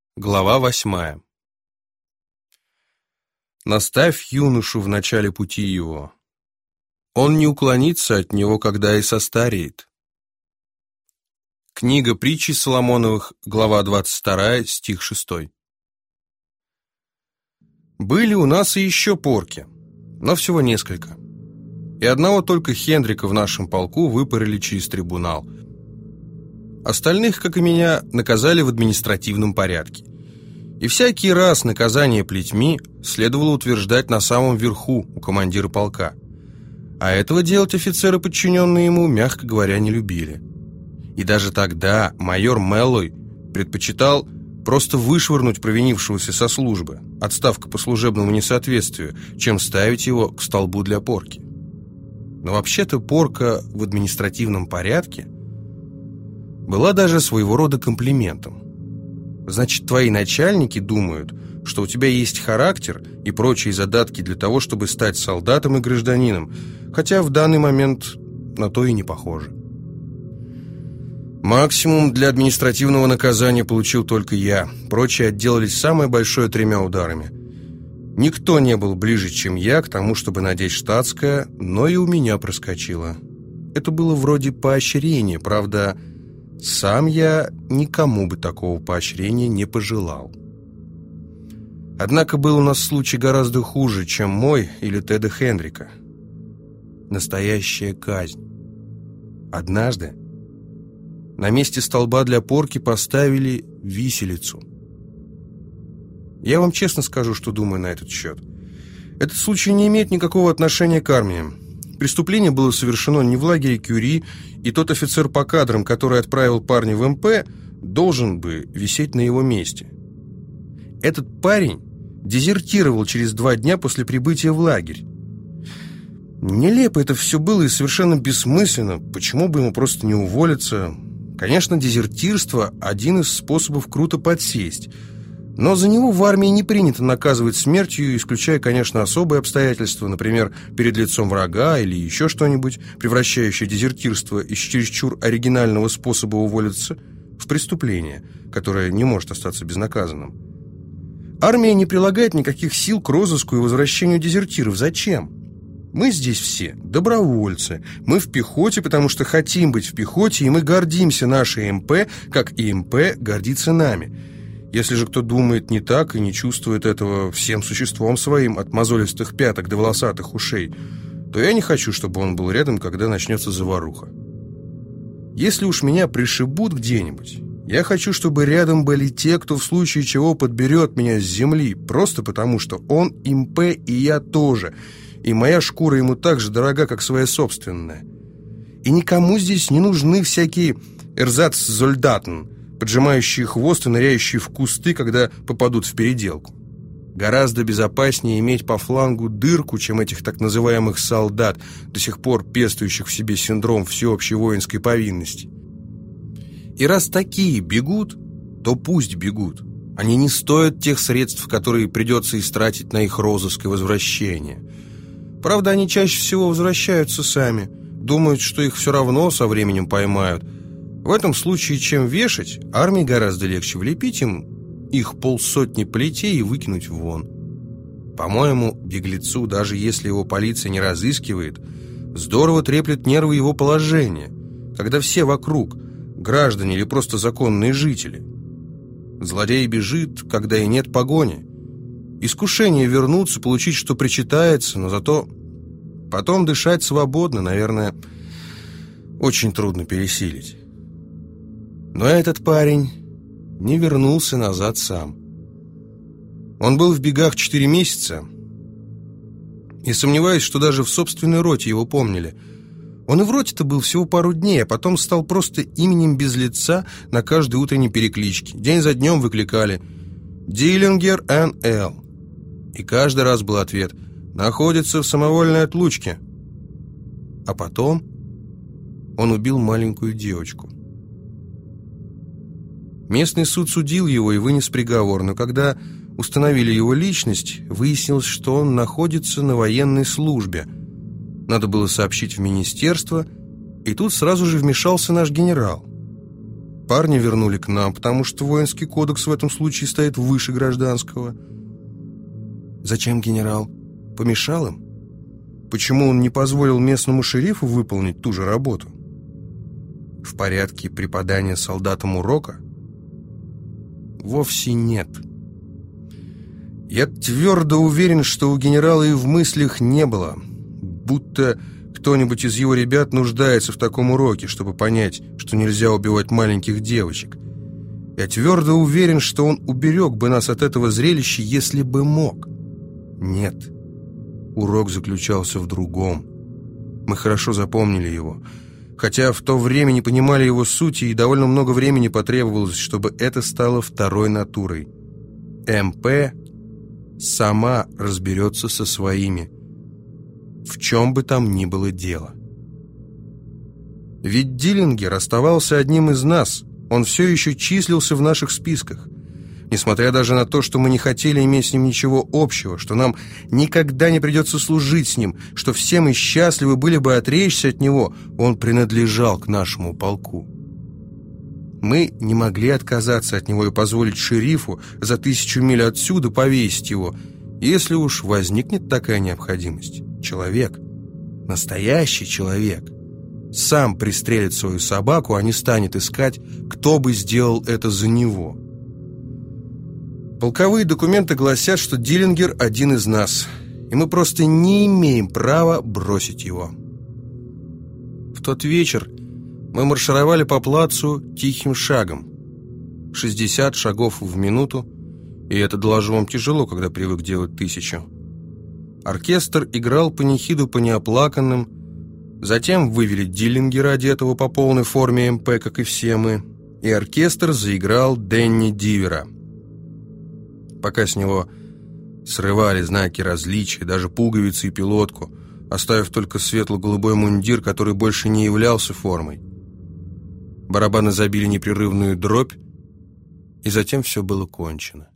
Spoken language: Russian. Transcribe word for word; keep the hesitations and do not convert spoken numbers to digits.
Глава восьмая. Наставь юношу в начале пути его. Он не уклонится от него, когда и состареет. Книга притчи Соломоновых, глава двадцать вторая, стих шестой. Были у нас и еще порки, но всего несколько. И одного только Хендрика в нашем полку выпорили через трибунал. Остальных, как и меня, наказали в административном порядке. И всякий раз наказание плетьми следовало утверждать на самом верху у командира полка. А этого делать офицеры, подчиненные ему, мягко говоря, не любили. И даже тогда майор Мэллой предпочитал просто вышвырнуть провинившегося со службы, отставка по служебному несоответствию, чем ставить его к столбу для порки. Но вообще-то порка в административном порядке была даже своего рода комплиментом. Значит, твои начальники думают, что у тебя есть характер и прочие задатки для того, чтобы стать солдатом и гражданином, хотя в данный момент на то и не похоже. Максимум для административного наказания получил только я. Прочие отделались самое большое тремя ударами. Никто не был ближе, чем я, к тому, чтобы надеть штатское, но и у меня проскочило. Это было вроде поощрения, правда. Сам я никому бы такого поощрения не пожелал. Однако был у нас случай гораздо хуже, чем мой или Теда Хендрика. Настоящая казнь. Однажды на месте столба для порки поставили виселицу. Я вам честно скажу, что думаю на этот счет. Этот случай не имеет никакого отношения к армии. Преступление было совершено не в лагере Кюри, и тот офицер по кадрам, который отправил парня в эм пэ, должен бы висеть на его месте. Этот парень дезертировал через два дня после прибытия в лагерь. Нелепо это все было и совершенно бессмысленно. Почему бы ему просто не уволиться? Конечно, дезертирство – один из способов круто подсесть. Но за него в армии не принято наказывать смертью, исключая, конечно, особые обстоятельства, например, перед лицом врага или еще что-нибудь, превращающее дезертирство из чересчур оригинального способа уволиться в преступление, которое не может остаться безнаказанным. Армия не прилагает никаких сил к розыску и возвращению дезертиров. Зачем? Мы здесь все добровольцы. Мы в пехоте, потому что хотим быть в пехоте, и мы гордимся нашей эм пэ, как и эм пэ гордится нами. Если же кто думает не так и не чувствует этого всем существом своим, от мозолистых пяток до волосатых ушей, то я не хочу, чтобы он был рядом, когда начнется заваруха. Если уж меня пришибут где-нибудь, я хочу, чтобы рядом были те, кто в случае чего подберет меня с земли, просто потому что он эм пэ и я тоже, и моя шкура ему так же дорога, как своя собственная. И никому здесь не нужны всякие эрзац-зольдатен, поджимающие хвост и ныряющие в кусты, когда попадут в переделку. Гораздо безопаснее иметь по флангу дырку, чем этих так называемых солдат, до сих пор пестующих в себе синдром всеобщей воинской повинности. И раз такие бегут, то пусть бегут. Они не стоят тех средств, которые придется истратить на их розыск и возвращение. Правда, они чаще всего возвращаются сами, думают, что их все равно со временем поймают. В этом случае, чем вешать, армии гораздо легче влепить им их полсотни плетей и выкинуть вон. По-моему, беглецу, даже если его полиция не разыскивает, здорово треплет нервы его положения, когда все вокруг граждане или просто законные жители. Злодей бежит, когда и нет погони. Искушение вернуться, получить, что причитается, но зато потом дышать свободно, наверное, очень трудно пересилить. Но этот парень не вернулся назад сам. Он был в бегах четыре месяца, и сомневаюсь, что даже в собственной роте его помнили. Он и в роте-то был всего пару дней, а потом стал просто именем без лица на каждой утренней перекличке. День за днем выкликали «Диллингер эн эл». И каждый раз был ответ «Находится в самовольной отлучке». А потом он убил маленькую девочку. Местный суд судил его и вынес приговор, но когда установили его личность, выяснилось, что он находится на военной службе. Надо было сообщить в министерство, и тут сразу же вмешался наш генерал. парня вернули к нам, потому что воинский кодекс в этом случае стоит выше гражданского. Зачем генерал? Помешал им? Почему он не позволил местному шерифу выполнить ту же работу? В порядке преподания солдатам урока? Вовсе нет. Я твердо уверен, что у генерала и в мыслях не было, будто кто-нибудь из его ребят нуждается в таком уроке, чтобы понять, что нельзя убивать маленьких девочек. Я твердо уверен, что он уберег бы нас от этого зрелища, если бы мог. Нет. Урок заключался в другом. Мы хорошо запомнили его, хотя в то время не понимали его сути, и довольно много времени потребовалось, чтобы это стало второй натурой. МП сама разберется со своими, в чем бы там ни было дело. Ведь Диллингер оставался одним из нас, он все еще числился в наших списках. Несмотря даже на то, что мы не хотели иметь с ним ничего общего, что нам никогда не придется служить с ним, что все мы счастливы были бы отречься от него, он принадлежал к нашему полку. Мы не могли отказаться от него и позволить шерифу за тысячу миль отсюда повесить его, если уж возникнет такая необходимость. Человек, настоящий человек, сам пристрелит свою собаку, а не станет искать, кто бы сделал это за него. Полковые документы гласят, что Диллингер один из нас, и мы просто не имеем права бросить его. В тот вечер мы маршировали по плацу тихим шагом. шестьдесят шагов в минуту, и это, доложу вам, тяжело, когда привык делать тысячу. Оркестр играл панихиду по неоплаканным, затем вывели Диллингера, одетого по полной форме МП, как и все мы, и оркестр заиграл Дэнни Дивера. Пока с него срывали знаки различия, даже пуговицы и пилотку, оставив только светло-голубой мундир, который больше не являлся формой. Барабаны забили непрерывную дробь, и затем все было кончено.